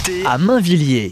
à Mainvilliers.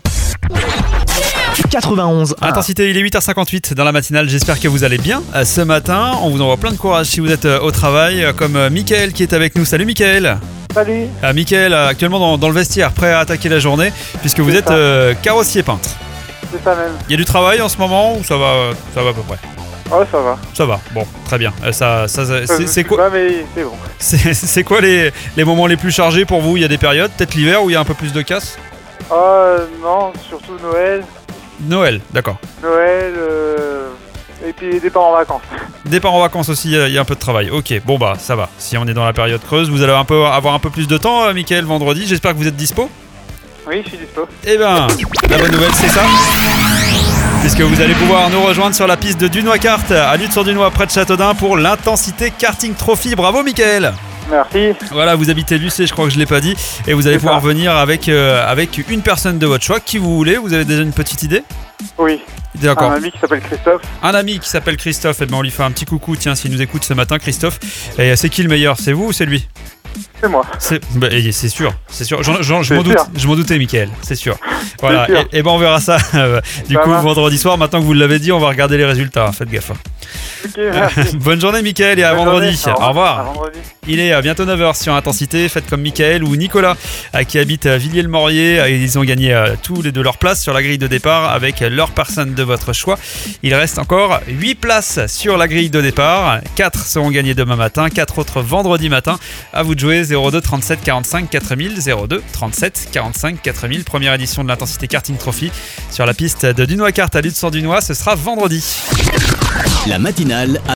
91. Intensité, il est 8h58 dans la matinale, j'espère que vous allez bien ce matin. On vous envoie plein de courage si vous êtes au travail, comme Mickaël qui est avec nous. Salut Mickaël. Salut. Mickaël, actuellement dans le vestiaire, prêt à attaquer la journée, puisque vous êtes carrossier peintre. C'est ça même. Il y a du travail en ce moment ou ça va à peu près? Ouais, ça va. Ça va, bon, très bien. C'est quoi, pas, mais c'est bon. c'est quoi les moments les plus chargés pour vous? Il y a des périodes, peut-être l'hiver où il y a un peu plus de casse? Non, surtout Noël. Noël, d'accord. Noël, et puis départ en vacances. Départ en vacances aussi, il y a un peu de travail. Ok, bon bah ça va. Si on est dans la période creuse, vous allez avoir un peu plus de temps, Mickaël, vendredi. J'espère que vous êtes dispo. Oui, je suis dispo. Eh ben, la bonne nouvelle c'est ça, puisque vous allez pouvoir nous rejoindre sur la piste de Dunois-Kart à Lutte-sur-Dunois près de Châteaudun pour l'Intensité Karting Trophy. Bravo Mickaël. Merci. Voilà, vous habitez Lucé, je crois que je l'ai pas dit, et vous allez pouvoir venir avec une personne de votre choix, qui vous voulez. Vous avez déjà une petite idée? Oui. D'accord. Un ami qui s'appelle Christophe. Un ami qui s'appelle Christophe, et ben on lui fait un petit coucou, tiens, s'il nous écoute ce matin, Christophe. Et c'est qui le meilleur? C'est vous ou c'est lui? C'est moi. C'est sûr. Je m'en doutais, Mickaël, c'est sûr. Voilà, sûr. et ben on verra ça vendredi soir. Maintenant que vous l'avez dit, on va regarder les résultats, faites gaffe. Ok, merci. Bonne journée Mickaël et à vendredi. Au revoir. À vendredi. Il est bientôt 9h sur Intensité. Faites comme Mickaël ou Nicolas qui habite à Villiers-le-Maurier. Ils ont gagné tous les deux leur place sur la grille de départ avec leur personne de votre choix. Il reste encore 8 places sur la grille de départ. 4 seront gagnées demain matin, 4 autres vendredi matin. À vous de jouer. 02 37 45 4000, 02 37 45 4000. Première édition de l'Intensité Karting Trophy sur la piste de Dunois-Kart à Lutte-sur-Dunois. Ce sera vendredi. La matinale